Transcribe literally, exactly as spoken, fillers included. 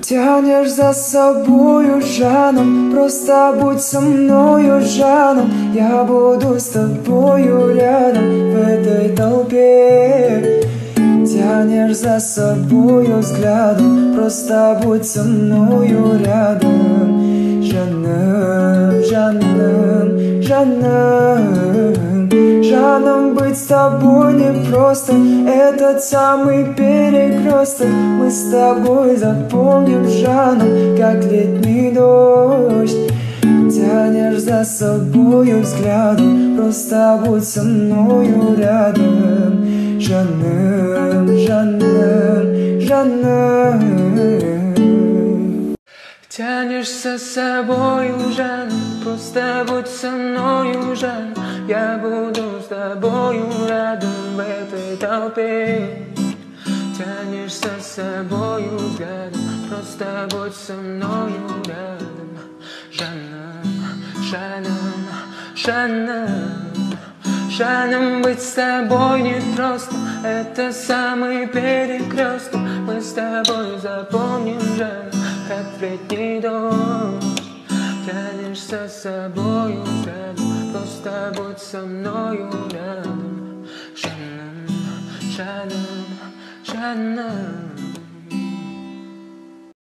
Тянешь за собою, Жаном, просто будь со мною, Жаном. Я буду с тобою рядом в этой толпе. Тянешь за собою взглядом, просто будь со мною рядом. Жаным, Жаным, Жаным. Жаном, быть с тобой непросто, этот самый перекресток. Мы с тобой запомним, Жаном, как летний дождь. Тянешь за собою взглядом, просто будь со мною рядом. Жаным, Жаным, Жаным. Тянешь за собою, Жаном, просто будь со мною, Жаном. Я буду с тобою рядом в этой толпе. Тянешь за собою взглядом, просто будь со мною рядом. Жаном, Жаном, Жаном. Жаном, быть с тобой непросто, это самый перекресток. Мы с тобой запомним, Жаном, как летний дождь. Тянешь за собою взглядом, просто будь со мною рядом. Жаном, Жаном, Жаном.